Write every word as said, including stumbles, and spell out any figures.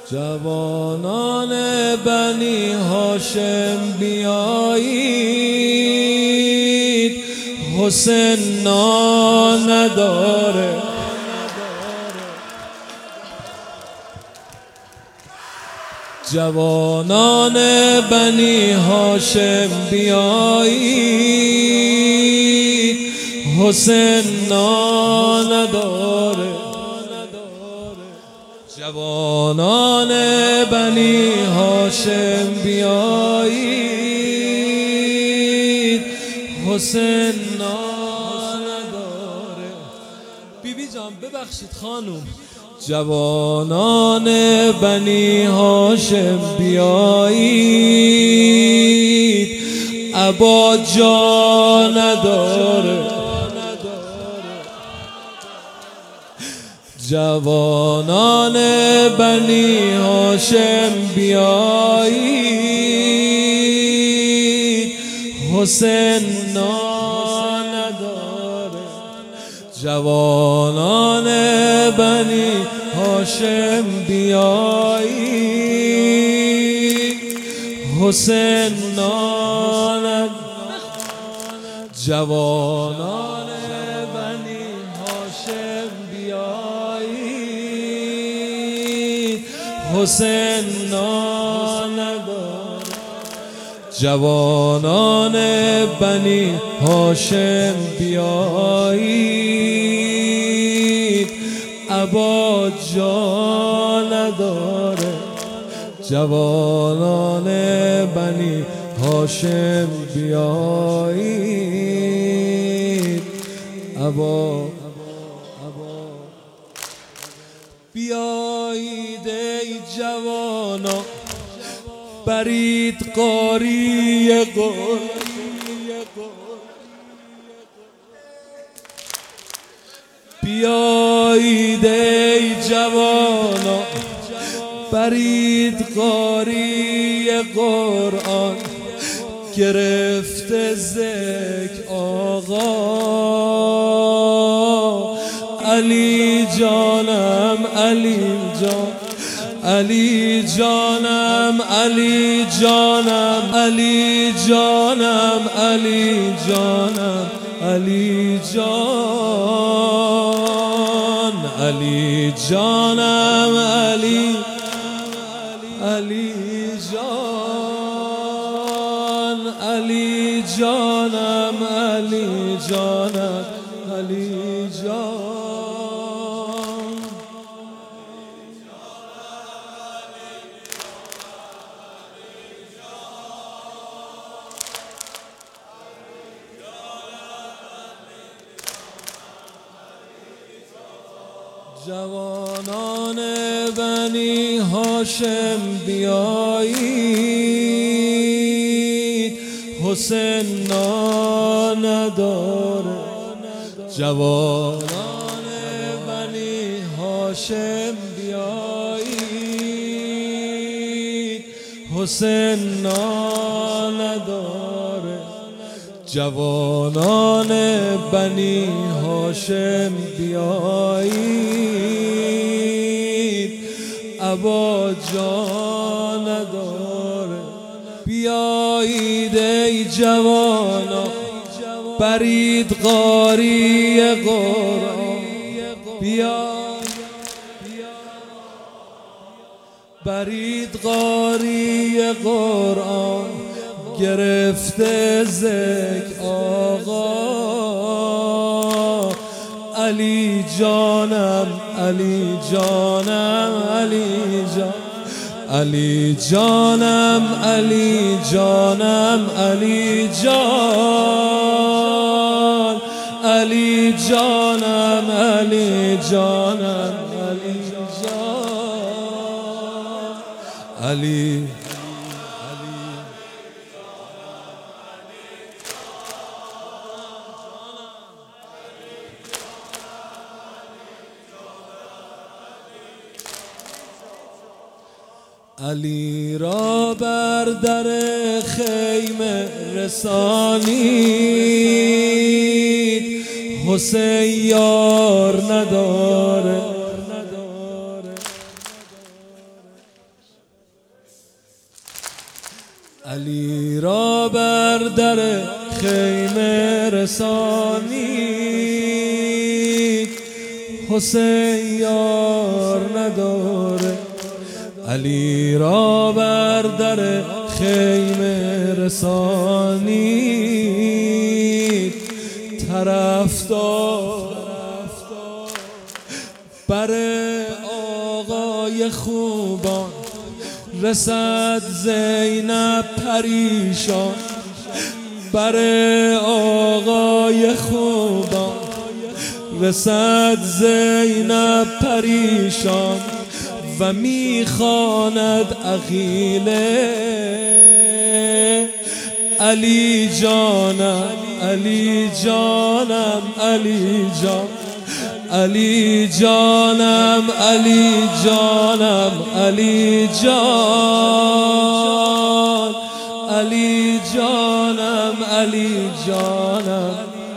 جوانان بنی هاشم بیایید، حسین نام نداره. جوانان بنی هاشم بیایید، حسین نام نداره. جوانان بنی هاشم بیایید، حسین نام نداره. بی بی جان ببخشید خانوم. جوانان بنی هاشم بیایید، ابا جا نداره. جوانان بنی هاشم بیایید، حسین نام نداره. جوانان بنی هاشم بیایید، حسین نام نداره. جوانان بنی هاشم بیایید، حسین نام نداره. جوانان بنی هاشم بیایید، ابا جا نداره. جوانان بنی هاشم بیایید، ابا بیایید ای جوانا، برید قاری قر. بیایید ای جوانا، برید قاری قرآن. گرفته ذکر آقا علی جانم، علی جان، علی جانم، علی جانم، علی جانم، علی جانم، علی جان، علی جانم، علی، علی جان، علی جانم، علی جانم، علی جان. جوانان بنی هاشم بیایید، حسین نام نداره. جوانان بنی هاشم بیایید، حسین نام نداره. جوانان بنی هاشم بیایید، ابا جا نداره. بیایید ای جوانا، برید قاری قرآن. بیایید برید قاری قرآن. گرفته ذکر آقا علی جانم، علی جانم، علی جان، علی جانم، علی جانم، علی جان، علی جانم، علی جانم، علی جان، علی علی را بر در خیمه رسانید، حسین یار نداره. علی را بر در خیمه رسانید، حسین یار نداره. علی را بر در خیمه رسانید، طرفدار بر آقای خوبان رسد زینب پریشان. بر آقای خوبان رسد زینب پریشان و میخواند عقیله. علی جانم علی جانم علی جان، علی جانم علی جانم علی جان، علی جانم علی جانم.